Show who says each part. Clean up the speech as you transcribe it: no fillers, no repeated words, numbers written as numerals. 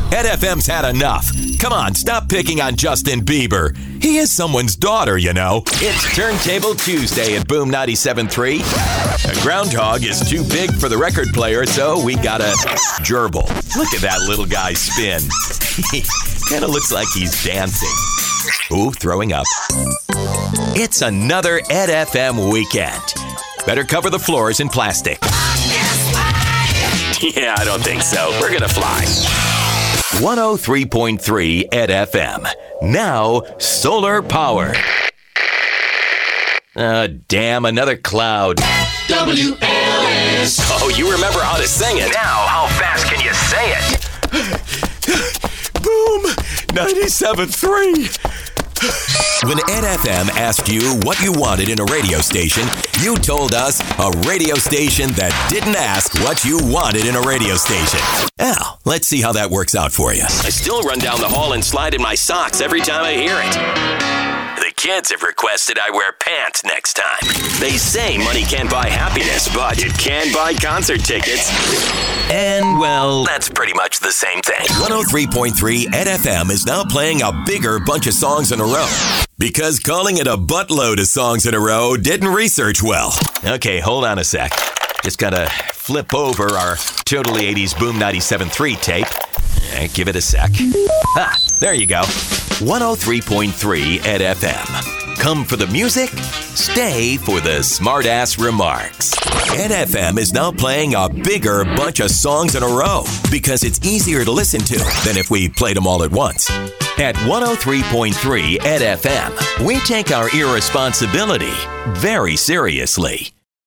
Speaker 1: Ed FM's had enough. Come on, stop picking on Justin Bieber. He is someone's daughter, you know. It's Turntable Tuesday at Boom 97.3. A groundhog is too big for the record player, so we got a gerbil. Look at that little guy spin. He kind of looks like he's dancing. Ooh, throwing up. It's another Ed FM weekend. Better cover the floors in plastic. Yeah, I don't think so. We're gonna fly. 103.3 Ed FM. Now, solar power. Damn, another cloud. WLS. Oh, you remember how to sing it. Now, how fast can you say it? Boom! 97.3. When Ed FM asked you what you wanted in a radio station, you told us a radio station that didn't ask what you wanted in a radio station. Now, let's see how that works out for you. I still run down the hall and slide in my socks every time I hear it. The kids have requested I wear pants next time. They say money can't buy happiness, but it can buy concert tickets. And, well, that's pretty much the same thing. 103.3 Ed FM is now playing a bigger bunch of songs in a row. Because calling it a buttload of songs in a row didn't research well. Okay, hold on a sec. Just gotta flip over our Totally 80s Boom 97.3 tape. Give it a sec. There you go. 103.3 Ed FM. Come for the music, stay for the smart-ass remarks. Ed FM is now playing a bigger bunch of songs in a row because it's easier to listen to than if we played them all at once. At 103.3 Ed FM, we take our irresponsibility very seriously.